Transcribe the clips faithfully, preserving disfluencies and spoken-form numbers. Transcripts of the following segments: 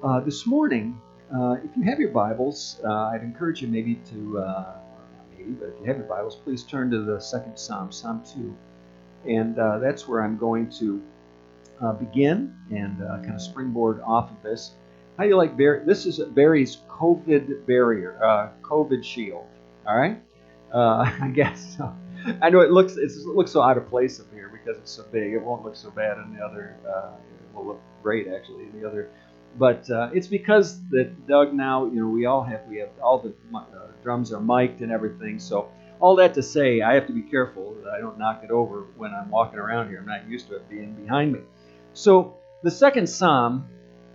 Uh, this morning, uh, if you have your Bibles, uh, I'd encourage you maybe to, uh, not maybe, but if you have your Bibles, please turn to the second Psalm, Psalm two. And uh, that's where I'm going to uh, begin and uh, kind of springboard off of this. How do you like Barry? This is Barry's COVID barrier, uh, COVID shield. All right? Uh, I guess so. I know it looks it's, it looks so out of place up here because it's so big. It won't look so bad in the other. Uh, it will look great actually in the other. But uh, it's because that Doug now, you know, we all have we have all the uh, drums are mic'd and everything. So all that to say, I have to be careful that I don't knock it over when I'm walking around here. I'm not used to it being behind me. So the second Psalm,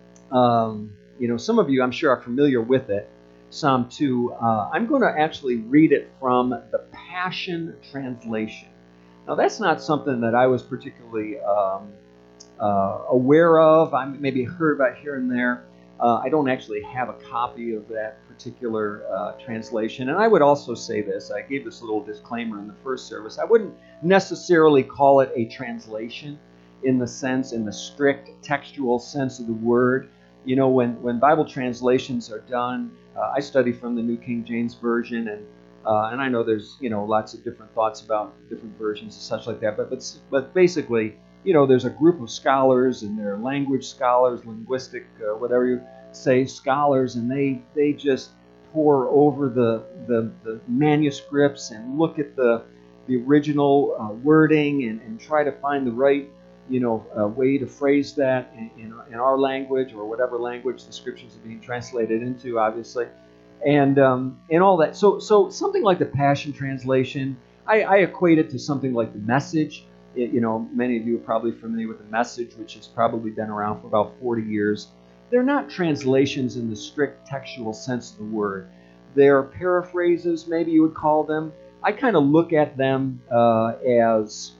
um, you know, some of you I'm sure are familiar with it. Psalm two. Uh, I'm going to actually read it from the Passion Translation. Now that's not something that I was particularly um, Uh, aware of. I maybe heard about here and there. Uh, I don't actually have a copy of that particular uh, translation. And I would also say this. I gave this little disclaimer in the first service. I wouldn't necessarily call it a translation in the sense, in the strict textual sense of the word. You know, when, when Bible translations are done, uh, I study from the New King James Version, and uh, and I know there's, you know, lots of different thoughts about different versions and such like that. But but, but basically, you know, there's a group of scholars, and they're language scholars, linguistic, uh, whatever you say, scholars, and they they just pour over the the, the manuscripts and look at the the original uh, wording and, and try to find the right, you know, uh, way to phrase that in, in in our language or whatever language the scriptures are being translated into, obviously, and um, and all that. So so something like the Passion Translation, I, I equate it to something like the Message. It, you know, many of you are probably familiar with the Message, which has probably been around for about forty years. They're not translations in the strict textual sense of the word. They're paraphrases, maybe you would call them. I kind of look at them uh, as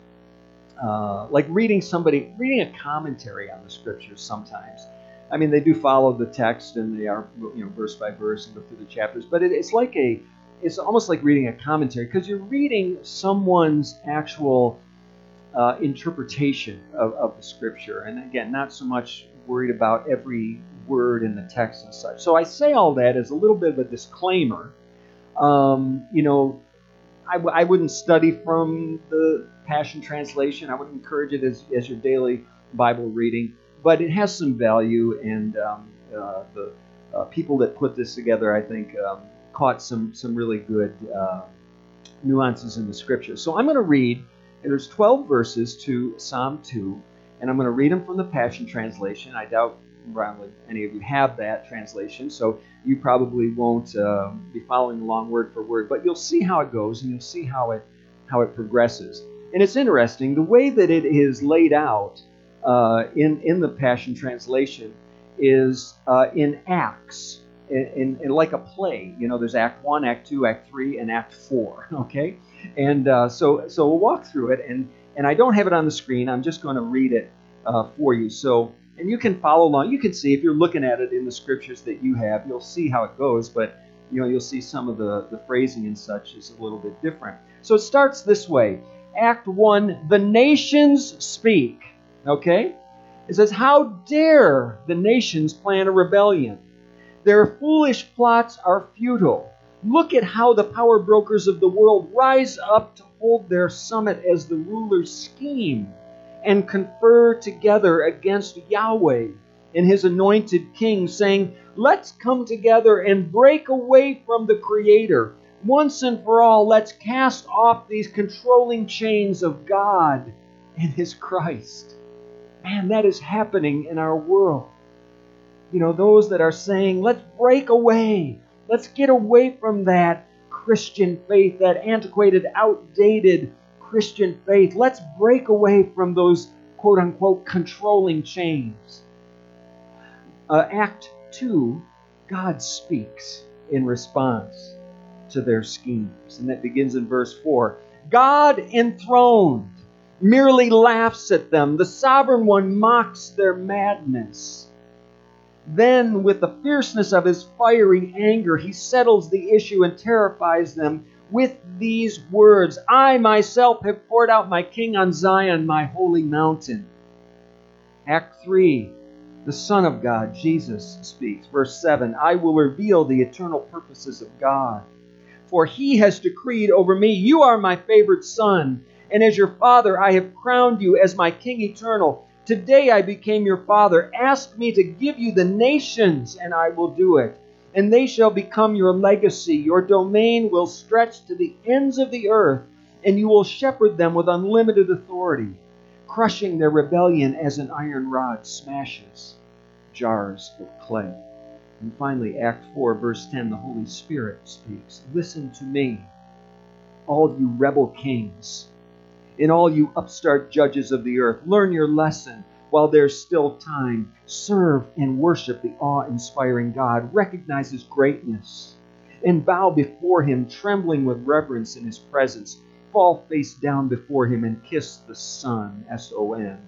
uh, like reading somebody, reading a commentary on the scriptures sometimes. I mean, they do follow the text, and they are, you know, verse by verse and go through the chapters, but it, it's like a, it's almost like reading a commentary because you're reading someone's actual Uh, interpretation of, of the scripture, and again, not so much worried about every word in the text and such. So I say all that as a little bit of a disclaimer. Um, you know, I, w- I wouldn't study from the Passion Translation. I would encourage it as, as your daily Bible reading, but it has some value, and um, uh, the uh, people that put this together, I think, um, caught some some really good uh, nuances in the scripture. So I'm going to read. And there's twelve verses to Psalm two, and I'm going to read them from the Passion Translation. I doubt probably any of you have that translation, so you probably won't uh, be following along word for word, but you'll see how it goes, and you'll see how it how it progresses. And it's interesting, the way that it is laid out uh, in, in the Passion Translation is uh, in acts, in, in, in like a play. You know, there's Act one, Act two, Act three, and Act four, okay? And uh, so so we'll walk through it, and, and I don't have it on the screen. I'm just going to read it uh, for you. So, and you can follow along. You can see, if you're looking at it in the scriptures that you have, you'll see how it goes, but you know, you'll see some of the, the phrasing and such is a little bit different. So it starts this way. Act one, the nations speak. Okay? It says, how dare the nations plan a rebellion? Their foolish plots are futile. Look at how the power brokers of the world rise up to hold their summit as the rulers scheme and confer together against Yahweh and his anointed king, saying, let's come together and break away from the Creator. Once and for all, let's cast off these controlling chains of God and his Christ. Man, that is happening in our world. You know, those that are saying, let's break away. Let's get away from that Christian faith, that antiquated, outdated Christian faith. Let's break away from those quote-unquote controlling chains. Uh, Act two, God speaks in response to their schemes. And that begins in verse four. God enthroned merely laughs at them. The sovereign one mocks their madness. Then, with the fierceness of his fiery anger, he settles the issue and terrifies them with these words, I myself have poured out my king on Zion, my holy mountain. Act three, The Son of God, Jesus, speaks. Verse seven, I will reveal the eternal purposes of God. For he has decreed over me, you are my favored son, and as your father I have crowned you as my king eternal. Today I became your father. Ask me to give you the nations, and I will do it. And they shall become your legacy. Your domain will stretch to the ends of the earth, and you will shepherd them with unlimited authority, crushing their rebellion as an iron rod smashes jars of clay. And finally, Act four, verse ten, the Holy Spirit speaks. Listen to me, all you rebel kings, and all you upstart judges of the earth. Learn your lesson while there's still time. Serve and worship the awe-inspiring God. Recognize His greatness and bow before Him, trembling with reverence in His presence. Fall face down before Him and kiss the Son, S O N.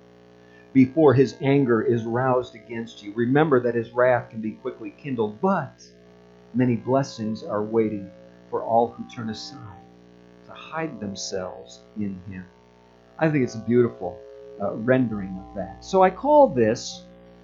Before His anger is roused against you. Remember that His wrath can be quickly kindled, but many blessings are waiting for all who turn aside to hide themselves in Him. I think it's a beautiful uh, rendering of that. So I call this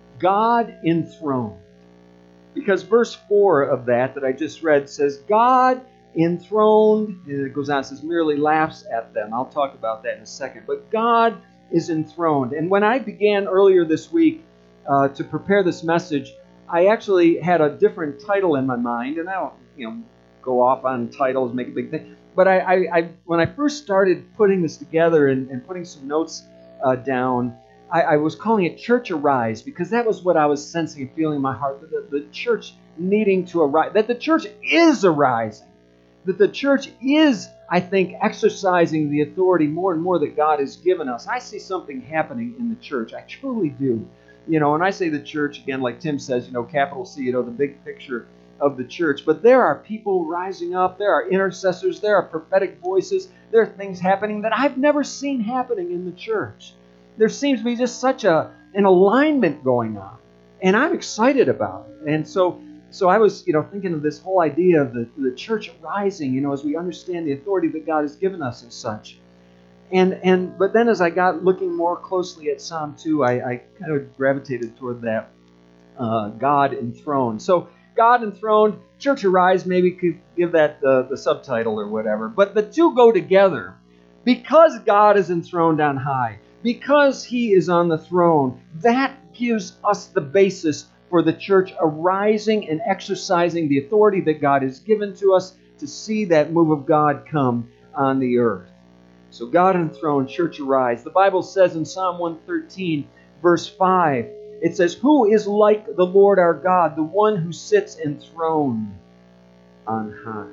God enthroned, because verse four of that that I just read says, God enthroned, and it goes on, it says, merely laughs at them. I'll talk about that in a second. But God is enthroned. And when I began earlier this week uh, to prepare this message, I actually had a different title in my mind, and I don't, you know, go off on titles, make a big thing. But I, I, I when I first started putting this together and, and putting some notes uh, down, I, I was calling it Church Arise, because that was what I was sensing and feeling in my heart, that the, the church needing to arise, that the church is arising, that the church is, I think, exercising the authority more and more that God has given us. I see something happening in the church. I truly do. You know, and I say the church, again, like Tim says, you know, capital C, you know, the big picture of the church. But there are people rising up. There are intercessors. There are prophetic voices. There are things happening that I've never seen happening in the church. There seems to be just such a an alignment going on. And I'm excited about it. And so So I was, you know, thinking of this whole idea of the, the church rising, you know, as we understand the authority that God has given us and such. And and but then as I got looking more closely at Psalm two, I, I kind of gravitated toward that uh, God enthroned. So God enthroned, church arise, maybe could give that the, the subtitle or whatever. But the two go together. Because God is enthroned on high, because He is on the throne, that gives us the basis for the church arising and exercising the authority that God has given to us to see that move of God come on the earth. So God enthroned, church arise. The Bible says in Psalm one thirteen, verse five, it says, who is like the Lord our God, the one who sits enthroned on high?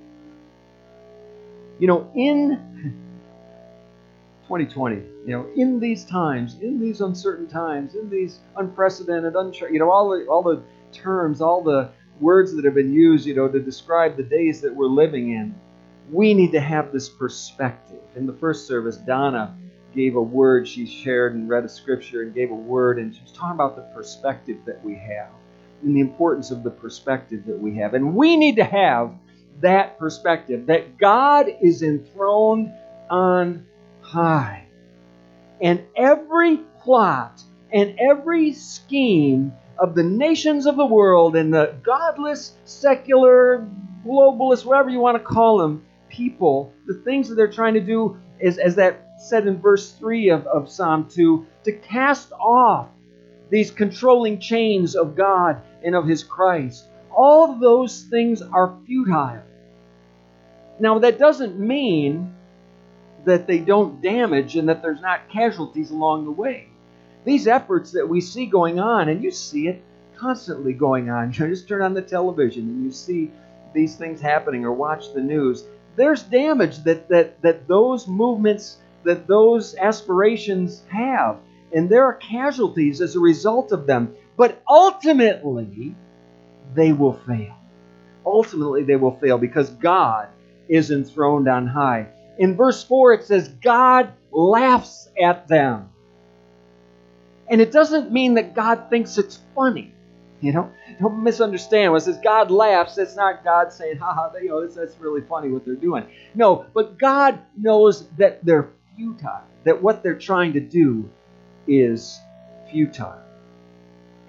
You know, in twenty twenty, you know, in these times, in these uncertain times, in these unprecedented, untra- you know, all the all the terms, all the words that have been used, you know, to describe the days that we're living in, we need to have this perspective. In the first service, Donna gave a word. She shared and read a scripture and gave a word, and she was talking about the perspective that we have and the importance of the perspective that we have. And we need to have that perspective, that God is enthroned on high. And every plot and every scheme of the nations of the world and the godless, secular, globalist, whatever you want to call them, people, the things that they're trying to do is, as that said in verse three of, of Psalm two, to cast off these controlling chains of God and of His Christ. All of those things are futile. Now, that doesn't mean that they don't damage and that there's not casualties along the way. These efforts that we see going on, and you see it constantly going on. You just turn on the television and you see these things happening or watch the news. There's damage that, that, that those movements, that those aspirations have. And there are casualties as a result of them. But ultimately, they will fail. Ultimately, they will fail because God is enthroned on high. In verse four, it says, God laughs at them. And it doesn't mean that God thinks it's funny. You know, don't misunderstand. When it says God laughs, that's not God saying, haha, you know, that's, that's really funny what they're doing. No, but God knows that they're futile, that what they're trying to do is futile.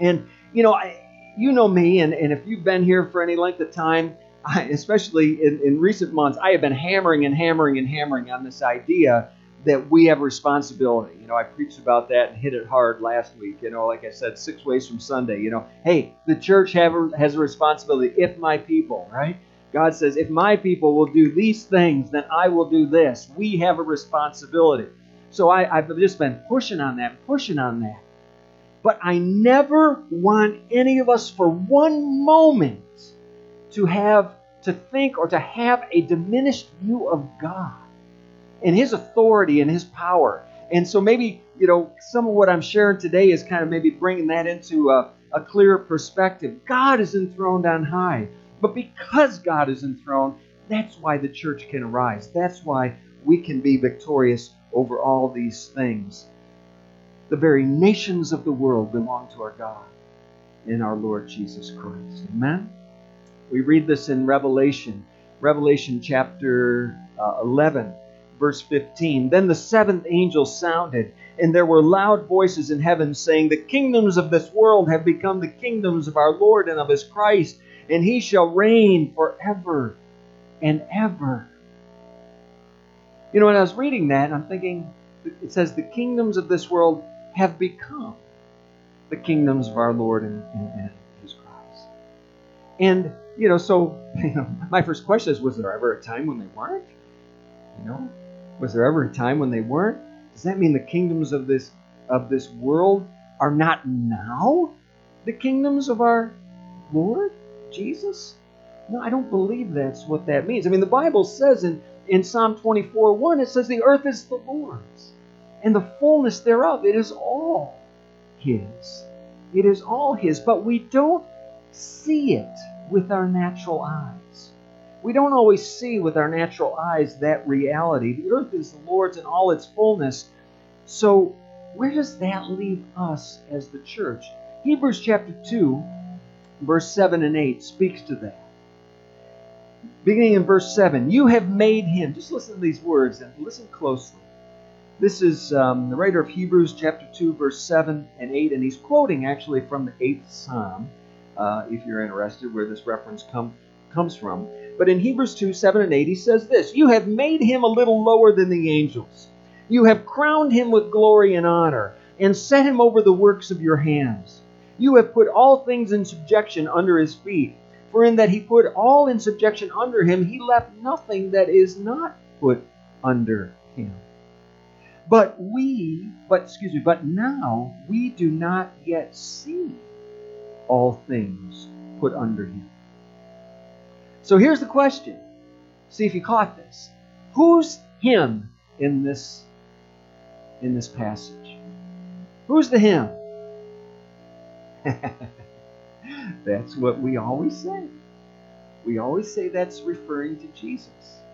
And, you know, I, you know me, and, and if you've been here for any length of time, I, especially in, in recent months, I have been hammering and hammering and hammering on this idea that we have a responsibility. You know, I preached about that and hit it hard last week. You know, like I said, six ways from Sunday. You know, hey, the church have a, has a responsibility. If my people, right? God says, if my people will do these things, then I will do this. We have a responsibility. So I, I've just been pushing on that, pushing on that. But I never want any of us for one moment to have to think or to have a diminished view of God and His authority and His power. And so maybe, you know, some of what I'm sharing today is kind of maybe bringing that into a, a clearer perspective. God is enthroned on high. But because God is enthroned, that's why the church can arise. That's why we can be victorious over all these things. The very nations of the world belong to our God in our Lord Jesus Christ. Amen? We read this in Revelation. Revelation chapter uh, eleven, verse fifteen. Then the seventh angel sounded, and there were loud voices in heaven saying, the kingdoms of this world have become the kingdoms of our Lord and of His Christ, and He shall reign forever and ever. You know, when I was reading that, I'm thinking, it says the kingdoms of this world have become the kingdoms of our Lord and, and, and His Christ. And, you know, so, you know, my first question is, was there ever a time when they weren't? You know, was there ever a time when they weren't? Does that mean the kingdoms of this of this world are not now the kingdoms of our Lord Jesus? No, I don't believe that's what that means. I mean, the Bible says in, in Psalm twenty-four one, it says the earth is the Lord's, and the fullness thereof, it is all His. It is all His, but we don't see it with our natural eyes. We don't always see with our natural eyes that reality. The earth is the Lord's in all its fullness. So where does that leave us as the church? Hebrews chapter two, verse seven and eight speaks to that. Beginning in verse seven, you have made Him. Just listen to these words and listen closely. This is um, the writer of Hebrews chapter two, verse seven and eight, and he's quoting actually from the eighth Psalm, uh, if you're interested, where this reference come, comes from. But in Hebrews two, seven and eight, he says this, you have made Him a little lower than the angels. You have crowned Him with glory and honor, and set Him over the works of your hands. You have put all things in subjection under His feet. For in that He put all in subjection under Him, He left nothing that is not put under Him. But we, but excuse me, but now we do not yet see all things put under Him. So here's the question. See if you caught this. Who's Him in this, in this passage? Who's the Him? That's what we always say. We always say that's referring to Jesus.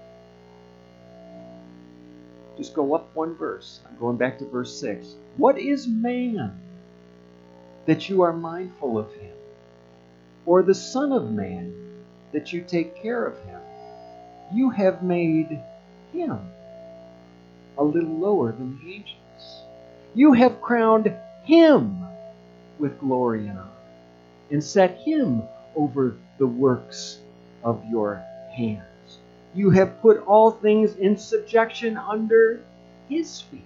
Just go up one verse. I'm going back to verse six. What is man that you are mindful of him? Or the Son of Man that you take care of him? You have made Him a little lower than the angels. You have crowned Him with glory and honor, and set Him over the works of your hands. You have put all things in subjection under His feet.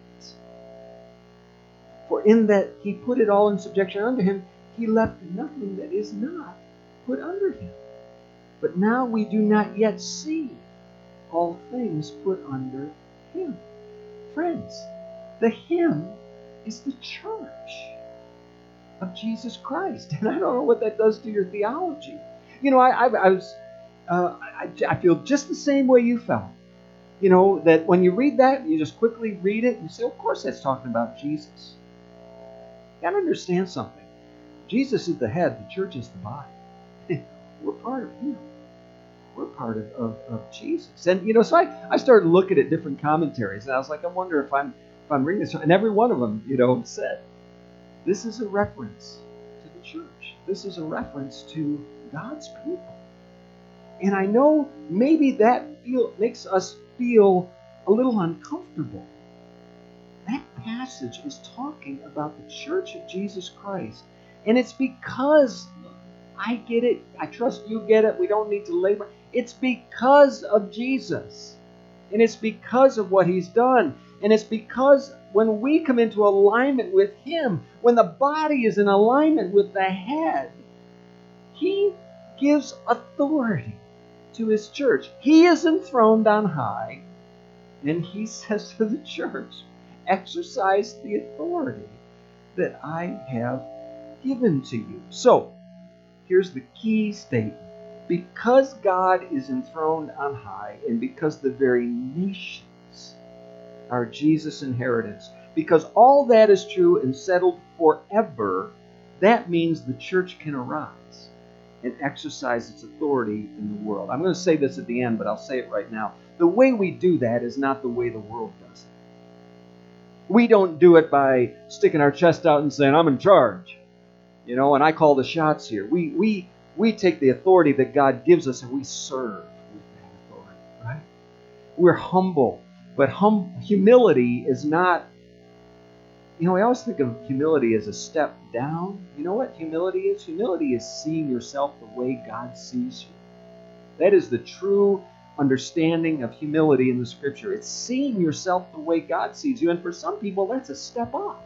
For in that He put it all in subjection under Him, He left nothing that is not put under Him. But now we do not yet see all things put under Him. Friends, the Him is the church of Jesus Christ. And I don't know what that does to your theology. You know, I, I, I was, uh, I, I feel just the same way you felt. You know, that when you read that, you just quickly read it and you say, of course that's talking about Jesus. You got to understand something. Jesus is the head, the church is the body. We're part of Him. We're part of, of, of Jesus. And, you know, so I, I started looking at different commentaries, and I was like, I wonder if I'm if I'm reading this. And every one of them, you know, said, this is a reference to the church. This is a reference to God's people. And I know maybe that feel, makes us feel a little uncomfortable. That passage is talking about the church of Jesus Christ And it's because, I get it, I trust you get it, we don't need to labor. It's because of Jesus. And it's because of what He's done. And it's because when we come into alignment with Him, when the body is in alignment with the head, He gives authority to His church. He is enthroned on high, and He says to the church, exercise the authority that I have given to you. So, here's the key statement. Because God is enthroned on high, and because the very nations are Jesus' inheritance, because all that is true and settled forever, that means the church can arise and exercise its authority in the world. I'm going to say this at the end, but I'll say it right now. The way we do that is not the way the world does it. We don't do it by sticking our chest out and saying, I'm in charge, you know, and I call the shots here. We we we take the authority that God gives us and we serve with that authority, right? We're humble, but hum, humility is not, you know, I always think of humility as a step down. You know what humility is? Humility is seeing yourself the way God sees you. That is the true understanding of humility in the Scripture. It's seeing yourself the way God sees you. And for some people, that's a step up.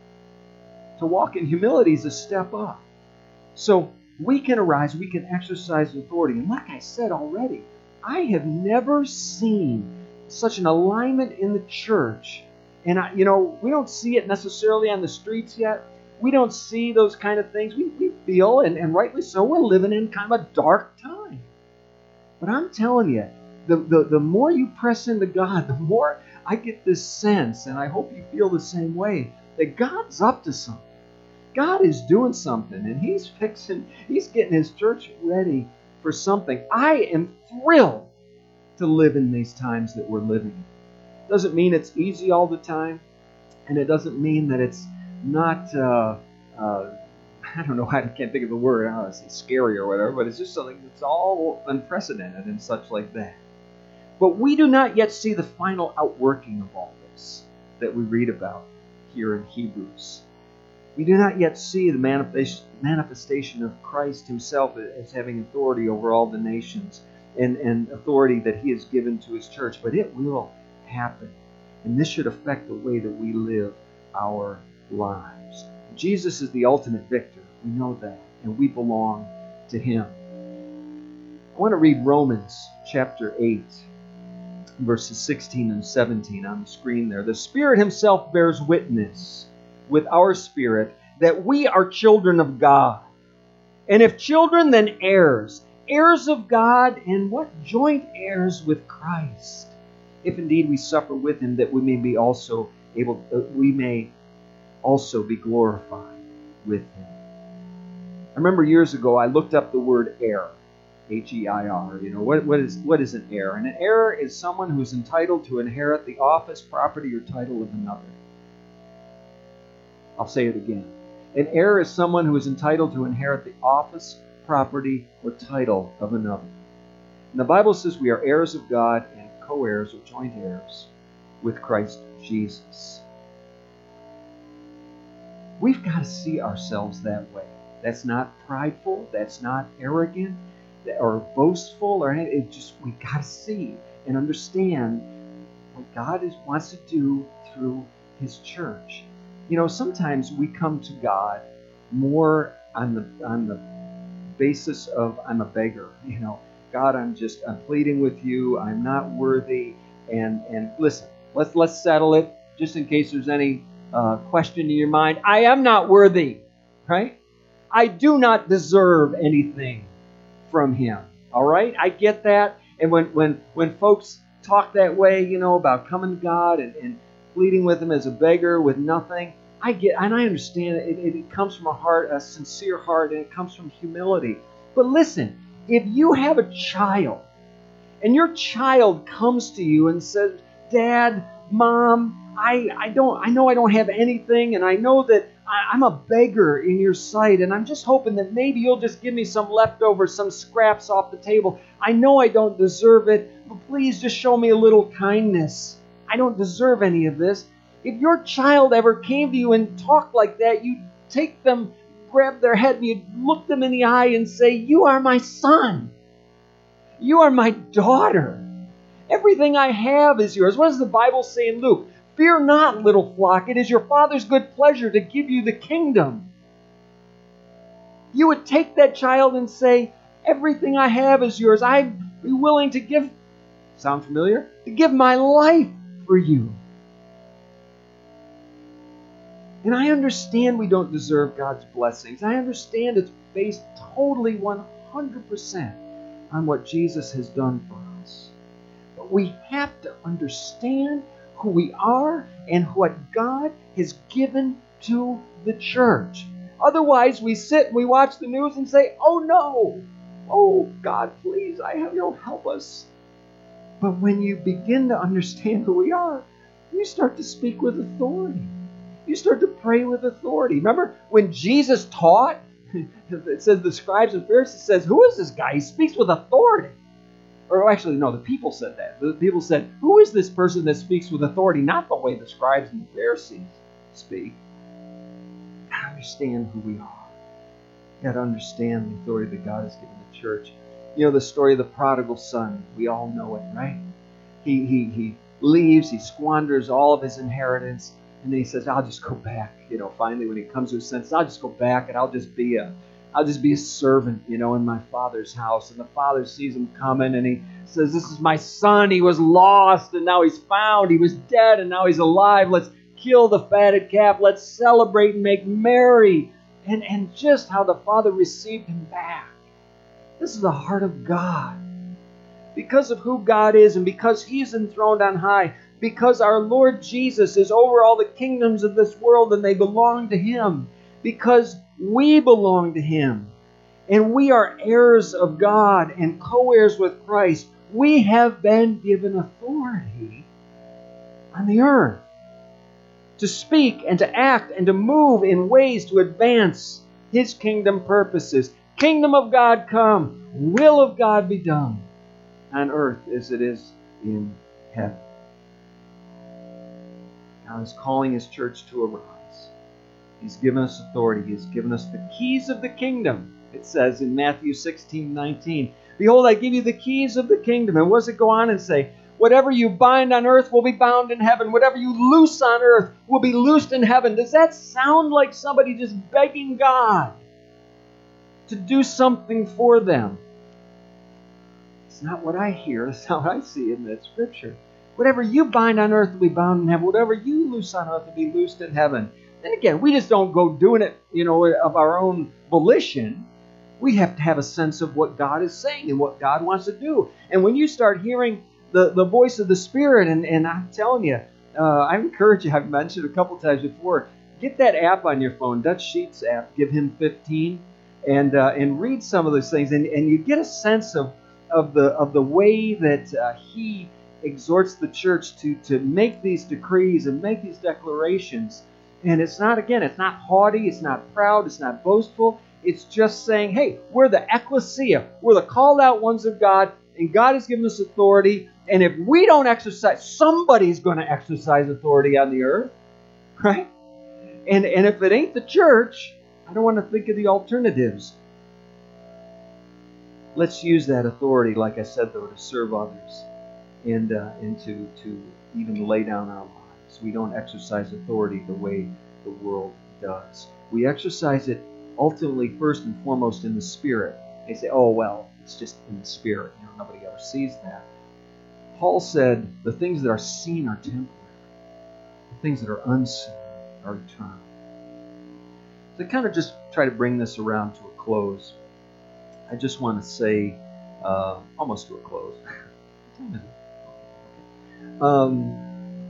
To walk in humility is a step up. So we can arise, we can exercise authority. And like I said already, I have never seen such an alignment in the church. And, I, you know, we don't see it necessarily on the streets yet. We don't see those kind of things. We, we feel, and, and rightly so, we're living in kind of a dark time. But I'm telling you, the, the, the more you press into God, the more I get this sense, and I hope you feel the same way, that God's up to something. God is doing something, and He's fixing, He's getting His church ready for something. I am thrilled to live in these times that we're living in. Doesn't mean it's easy all the time, and it doesn't mean that it's not, uh, uh, I don't know, I can't think of the word, I don't know, it's scary or whatever, but it's just something that's all unprecedented and such like that. But we do not yet see the final outworking of all this that we read about here in Hebrews. We do not yet see the manifestation of Christ Himself as having authority over all the nations and, and authority that He has given to His church, but it will happen. And this should affect the way that we live our lives. Jesus is the ultimate victor. We know that. And we belong to Him. I want to read Romans chapter eight, verses sixteen and seventeen on the screen there. The Spirit Himself bears witness with our spirit that we are children of God. And if children, then heirs. Heirs of God, and what? Joint heirs with Christ. If indeed we suffer with Him, that we may be also able, uh, we may also be glorified with Him. I remember years ago I looked up the word heir, H E I R. You know what? What is what is an heir? And an heir is someone who is entitled to inherit the office, property, or title of another. I'll say it again. An heir is someone who is entitled to inherit the office, property, or title of another. And the Bible says we are heirs of God and co-heirs or joint heirs with Christ Jesus. We've got to see ourselves that way. That's not prideful. That's not arrogant or boastful or anything. It just, we got to see and understand what God is, wants to do through His church. You know, sometimes we come to God more on the on the basis of I'm a beggar. You know, God, I'm just I'm pleading with you. I'm not worthy. And and listen, let's let's settle it just in case there's any uh, question in your mind. I am not worthy, right? I do not deserve anything from Him. All right, I get that. And when when when folks talk that way, you know, about coming to God and, and pleading with Him as a beggar with nothing, I get, and I understand it, it, it comes from a heart, a sincere heart, and it comes from humility. But listen, if you have a child, and your child comes to you and says, Dad, Mom, I, I don't, I know I don't have anything, and I know that I, I'm a beggar in your sight, and I'm just hoping that maybe you'll just give me some leftovers, some scraps off the table. I know I don't deserve it, but please just show me a little kindness. I don't deserve any of this. If your child ever came to you and talked like that, you take them grab their head and you'd look them in the eye and say, "You are my son. You are my daughter. Everything I have is yours." What does the Bible say in Luke? "Fear not, little flock. It is your Father's good pleasure to give you the kingdom." You would take that child and say, "Everything I have is yours. I'd be willing to give," sound familiar? "To give my life for you." And I understand we don't deserve God's blessings. I understand it's based totally one hundred percent on what Jesus has done for us. But we have to understand who we are and what God has given to the church. Otherwise, we sit and we watch the news and say, "Oh no, oh God, please, I have you know, help us." But when you begin to understand who we are, you start to speak with authority. You start to pray with authority. Remember when Jesus taught, it says the scribes and Pharisees says, "Who is this guy? He speaks with authority." Or actually, no, the people said that. The people said, "Who is this person that speaks with authority?" Not the way the scribes and the Pharisees speak. You gotta understand who we are. You gotta understand the authority that God has given the church. You know the story of the prodigal son. We all know it, right? He he he leaves. He squanders all of his inheritance. And then he says, "I'll just go back." You know, finally when he comes to his senses, "I'll just go back and I'll just be a, I'll just be a servant, you know, in my father's house." And the father sees him coming and he says, "This is my son. He was lost and now he's found. He was dead and now he's alive. Let's kill the fatted calf. Let's celebrate and make merry." And, and just how the father received him back. This is the heart of God. Because of who God is and because He's enthroned on high, because our Lord Jesus is over all the kingdoms of this world and they belong to Him, because we belong to Him, and we are heirs of God and co-heirs with Christ, we have been given authority on the earth to speak and to act and to move in ways to advance His kingdom purposes. Kingdom of God come, will of God be done on earth as it is in heaven. God is calling His church to arise. He's given us authority. He has given us the keys of the kingdom. It says in Matthew sixteen nineteen, "Behold, I give you the keys of the kingdom." And what does it go on and say? "Whatever you bind on earth will be bound in heaven. Whatever you loose on earth will be loosed in heaven." Does that sound like somebody just begging God to do something for them? It's not what I hear. It's not what I see in that scripture. Whatever you bind on earth will be bound in heaven. Whatever you loose on earth will be loosed in heaven. And again, we just don't go doing it, you know, of our own volition. We have to have a sense of what God is saying and what God wants to do. And when you start hearing the, the voice of the Spirit, and, and I'm telling you, uh, I encourage you, I've mentioned a couple times before, get that app on your phone, Dutch Sheets app, Give Him fifteen, and uh, and read some of those things, and, and you get a sense of of the of the way that uh, He exhorts the church to to make these decrees and make these declarations. And it's not, again, it's not haughty, it's not proud, it's not boastful. It's just saying, hey, we're the ecclesia, we're the called out ones of God, and God has given us authority. And if we don't exercise, somebody's going to exercise authority on the earth, right? And and if it ain't the church, I don't want to think of the alternatives. Let's use that authority, like I said, though, to serve others and uh, and to, to even lay down our lives. We don't exercise authority the way the world does. We exercise it ultimately, first and foremost, in the Spirit. They say, oh, well, it's just in the Spirit. You know, nobody ever sees that. Paul said, the things that are seen are temporary. The things that are unseen are eternal. To kind of just try to bring this around to a close, I just want to say, uh, almost to a close. um,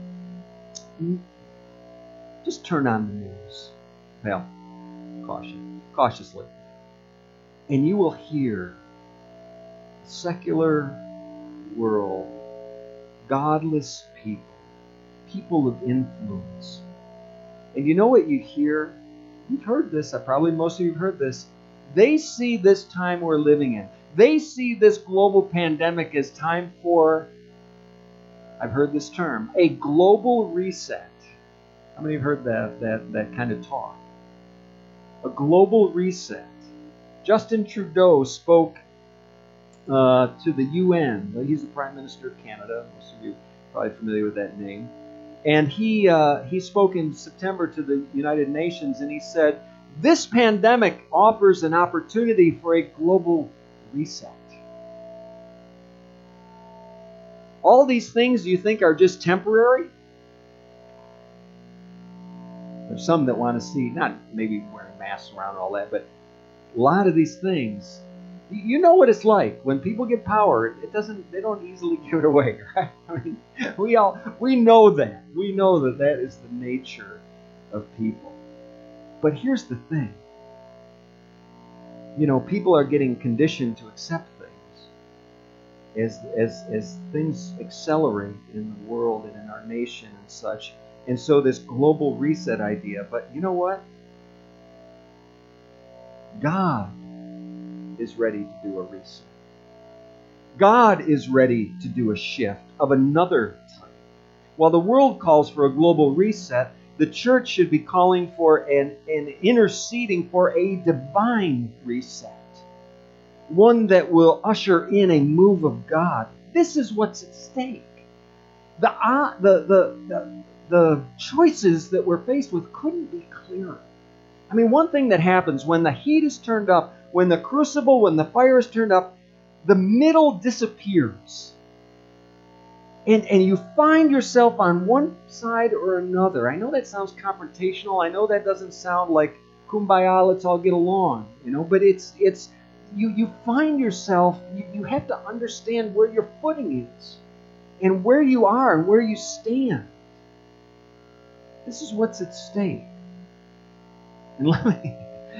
just turn on the news. Well, caution, cautiously. And you will hear a secular world, godless people, people of influence. And you know what you hear? You've heard this. Probably most of you have heard this. They see this time we're living in. They see this global pandemic as time for, I've heard this term, a global reset. How many have heard that, that, that kind of talk? A global reset. Justin Trudeau spoke uh, to the U N. He's the Prime Minister of Canada. Most of you are probably familiar with that name. And he uh, he spoke in September to the United Nations, and he said, "This pandemic offers an opportunity for a global reset." All these things you think are just temporary? There's some that want to see, not maybe wearing masks around and all that, but a lot of these things, you know what it's like when people get power. It doesn't. They don't easily give it away, right? I mean, we all we know that. We know that that is the nature of people. But here's the thing. You know, people are getting conditioned to accept things as as as things accelerate in the world and in our nation and such. And so this global reset idea. But you know what? God is ready to do a reset. God is ready to do a shift of another type. While the world calls for a global reset, the church should be calling for an, an interceding for a divine reset. One that will usher in a move of God. This is what's at stake. The, uh, the, the, the, the choices that we're faced with couldn't be clearer. I mean, one thing that happens when the heat is turned up, when the crucible, when the fire is turned up, the middle disappears. And, and you find yourself on one side or another. I know that sounds confrontational. I know that doesn't sound like kumbaya, let's all get along. You know, but it's it's you you find yourself, you, you have to understand where your footing is and where you are and where you stand. This is what's at stake. And let me,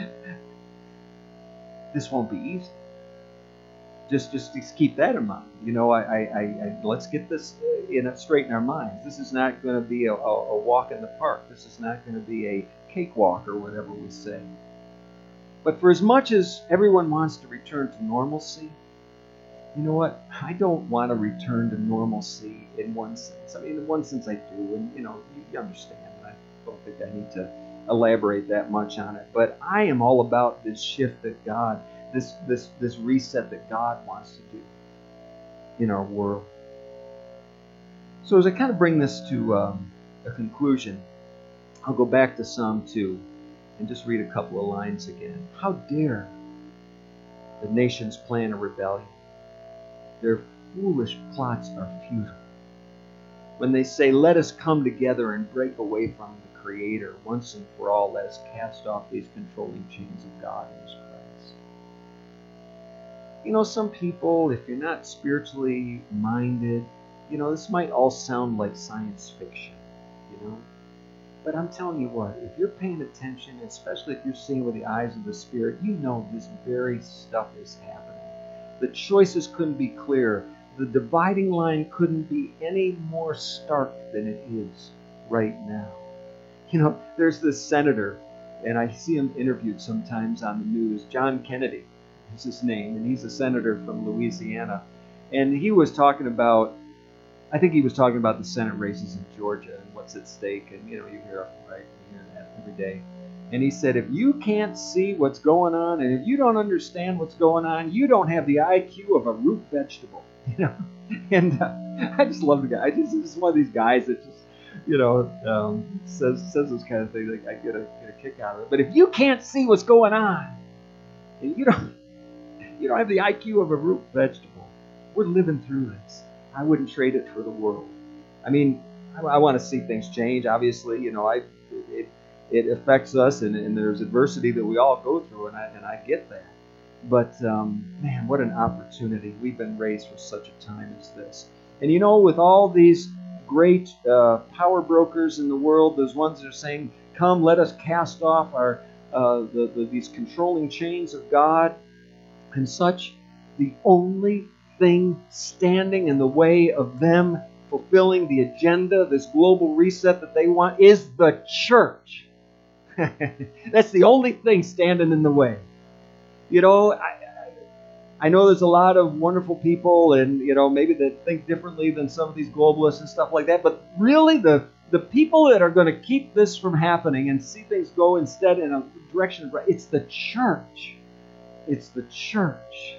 this won't be easy. Just, just, just keep that in mind. You know, I, I, I, let's get this in straight in our minds. This is not going to be a, a, a walk in the park. This is not going to be a cakewalk or whatever we say. But for as much as everyone wants to return to normalcy, you know what? I don't want to return to normalcy in one sense. I mean, in one sense I do, and you know, you, you understand. I don't think I need to elaborate that much on it. But I am all about this shift that God, this this this reset that God wants to do in our world. So as I kind of bring this to um, a conclusion, I'll go back to Psalm two and just read a couple of lines again. How dare the nations plan a rebellion? Their foolish plots are futile. When they say, let us come together and break away from the Creator, once and for all, let us cast off these controlling chains of God and His Christ. You know, some people, if you're not spiritually minded, you know, this might all sound like science fiction, you know. But I'm telling you what, if you're paying attention, especially if you're seeing with the eyes of the Spirit, you know this very stuff is happening. The choices couldn't be clearer. The dividing line couldn't be any more stark than it is right now. You know, there's this senator, and I see him interviewed sometimes on the news. John Kennedy is his name, and he's a senator from Louisiana. And he was talking about, I think he was talking about the Senate races in Georgia and what's at stake. And, you know, you hear, right, you hear that every day. And he said, if you can't see what's going on, and if you don't understand what's going on, you don't have the I Q of a root vegetable. You know, and uh, I just love the guy. I just just one of these guys that just, you know, um, says says those kind of things. Like I get a get a kick out of it. But if you can't see what's going on, and you don't you don't have the I Q of a root vegetable, we're living through this. I wouldn't trade it for the world. I mean, I, I want to see things change. Obviously, you know, I it it affects us, and, and there's adversity that we all go through, and I and I get that. But, um, man, what an opportunity. We've been raised for such a time as this. And, you know, with all these great uh, power brokers in the world, those ones that are saying, come, let us cast off our uh, the, the, these controlling chains of God and such, the only thing standing in the way of them fulfilling the agenda, this global reset that they want, is the church. That's the only thing standing in the way. You know, I, I know there's a lot of wonderful people and, you know, maybe that think differently than some of these globalists and stuff like that. But really, the, The people that are going to keep this from happening and see things go instead in a direction of, it's the church. It's the church.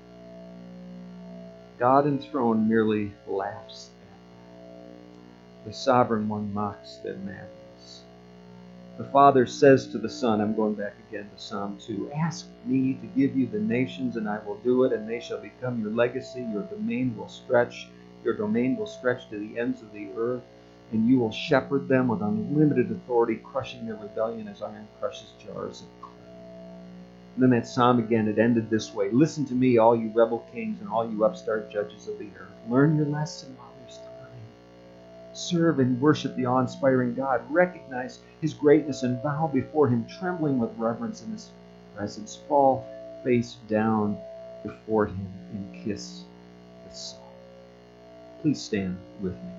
God enthroned merely laughs at. The sovereign one mocks their madness. The Father says to the Son, I'm going back again to Psalm two, ask me to give you the nations, and I will do it, and they shall become your legacy. Your domain will stretch. Your domain will stretch to the ends of the earth, and you will shepherd them with unlimited authority, crushing their rebellion as iron crushes jars of clay. And then that psalm again, it ended this way. Listen to me, all you rebel kings and all you upstart judges of the earth. Learn your lesson while there's time. Serve and worship the awe-inspiring God. Recognize His greatness and bow before Him, trembling with reverence in His presence. Fall face down before Him and kiss the Son. Please stand with me.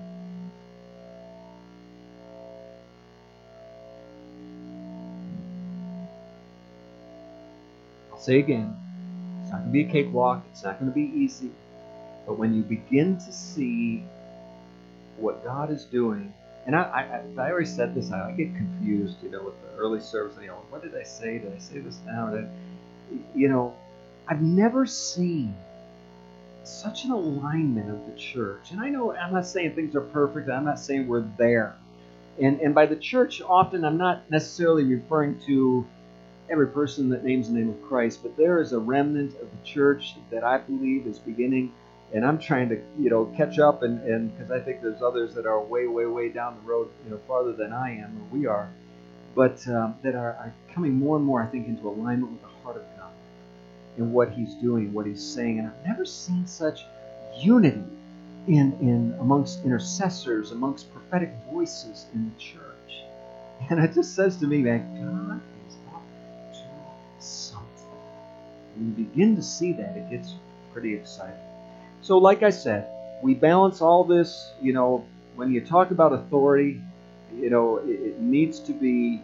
I'll say again, it's not going to be a cakewalk. It's not going to be easy. But when you begin to see what God is doing, and I, I, I already said this, I, I get confused, you know, with the early service. You know, what did I say? Did I say this now? Did, you know, I've never seen such an alignment of the church. And I know I'm not saying things are perfect. I'm not saying we're there. And and by the church, often I'm not necessarily referring to every person that names the name of Christ, but there is a remnant of the church that I believe is beginning. And I'm trying to, you know, catch up, and and because I think there's others that are way, way, way down the road, you know, farther than I am or we are, but um, that are, are coming more and more, I think, into alignment with the heart of God and what He's doing, what He's saying. And I've never seen such unity in in amongst intercessors, amongst prophetic voices in the church. And it just says to me, man, God is up to something. When you begin to see that, it gets pretty exciting. So like I said, we balance all this, you know, when you talk about authority, you know, it, it needs to be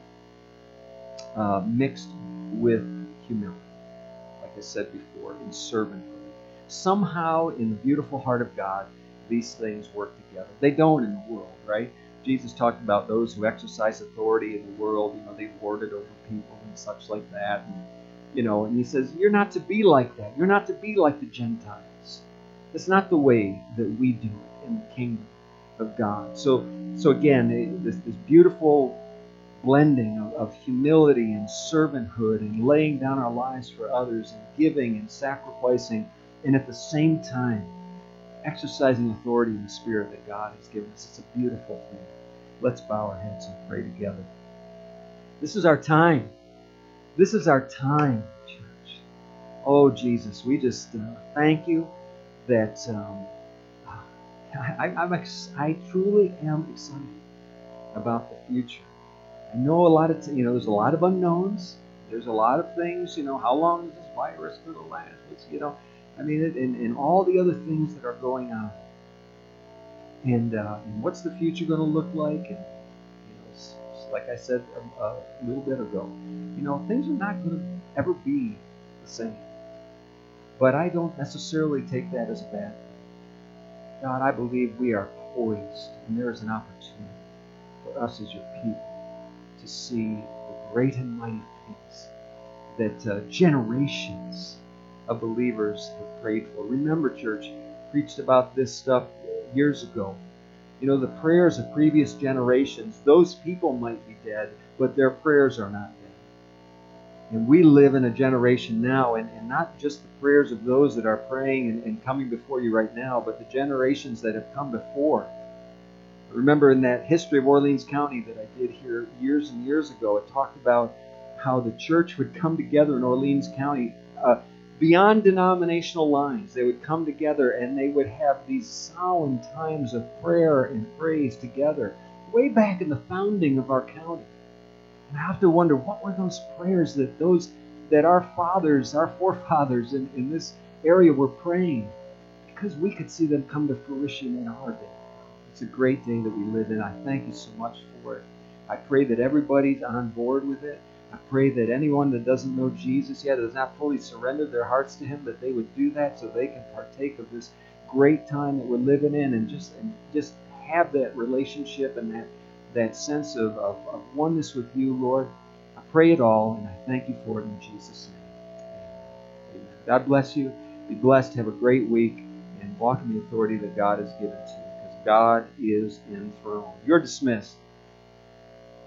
uh, mixed with humility. Like I said before, in servanthood. Somehow in the beautiful heart of God, these things work together. They don't in the world, right? Jesus talked about those who exercise authority in the world, you know, they lord it over people and such like that. And, you know, and He says, you're not to be like that. You're not to be like the Gentiles. It's not the way that we do it in the kingdom of God. So, so again, this, this beautiful blending of, of humility and servanthood and laying down our lives for others and giving and sacrificing, and at the same time exercising authority in the Spirit that God has given us. It's a beautiful thing. Let's bow our heads and pray together. This is our time. This is our time, church. Oh, Jesus, we just uh, thank you that um, I, I'm ex- I truly am excited about the future. I know a lot of, t- you know, there's a lot of unknowns. There's a lot of things, you know, how long is this virus going to last? What's, you know, I mean, it, and, and all the other things that are going on. And, uh, and what's the future going to look like? And, you know, it's, it's like I said a, a little bit ago, you know, things are not going to ever be the same. But I don't necessarily take that as a bad thing. God, I believe we are poised, and there is an opportunity for us as your people to see the great and mighty things that uh, generations of believers have prayed for. Remember, church, preached about this stuff years ago. You know, the prayers of previous generations, those people might be dead, but their prayers are not dead. And we live in a generation now, and, and not just the prayers of those that are praying and, and coming before you right now, but the generations that have come before. I remember in that history of Orleans County that I did here years and years ago, it talked about how the church would come together in Orleans County uh, beyond denominational lines. They would come together and they would have these solemn times of prayer and praise together, way back in the founding of our county. And I have to wonder, what were those prayers that those that our fathers, our forefathers in, in this area were praying? Because we could see them come to fruition in our day. It's a great day that we live in. I thank you so much for it. I pray that everybody's on board with it. I pray that anyone that doesn't know Jesus yet, has not fully surrendered their hearts to Him, that they would do that so they can partake of this great time that we're living in, and just and just have that relationship and that that sense of, of, of oneness with you, Lord. I pray it all, and I thank you for it in Jesus' name. Amen. God bless you. Be blessed. Have a great week, and walk in the authority that God has given to you, because God is enthroned. You're dismissed.